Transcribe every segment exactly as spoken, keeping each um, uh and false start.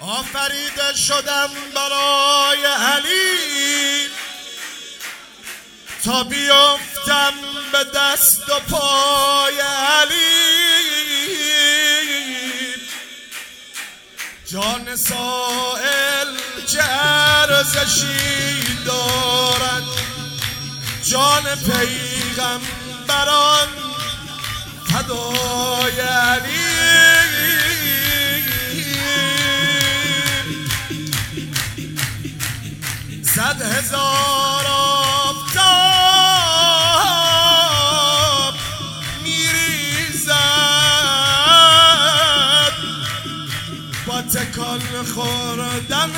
آفریده شدم برای علی تا بیافتم به دست و پای علی. جان سائل چه ارزشی دارد، جان پیغمبران فدای علی. صد هزار آفتاب میریزد با تکان خوردن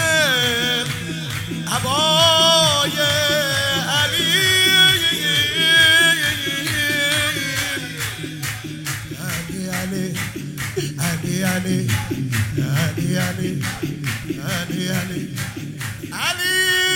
عبای علی. علی علی علی علی علی علی علی علی علی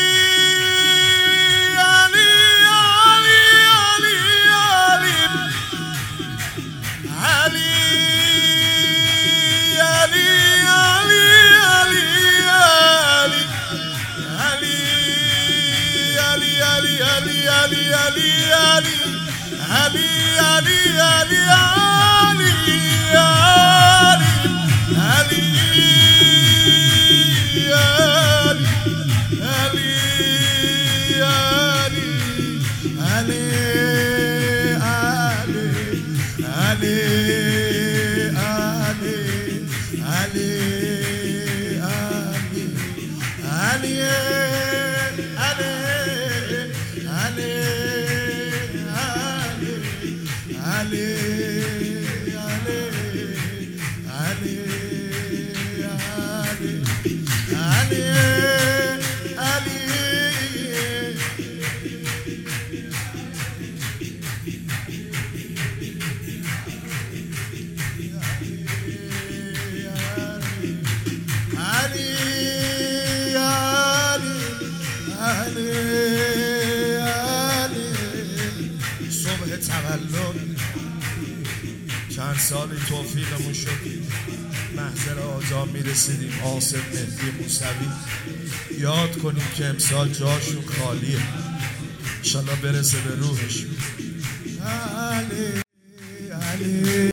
چند سالی توفیقمون شد محضر آجا میرسیدیم آصف مهدی موسوی یاد کنیم که امسال جاشون خالیه، انشالله برسه به روحشون.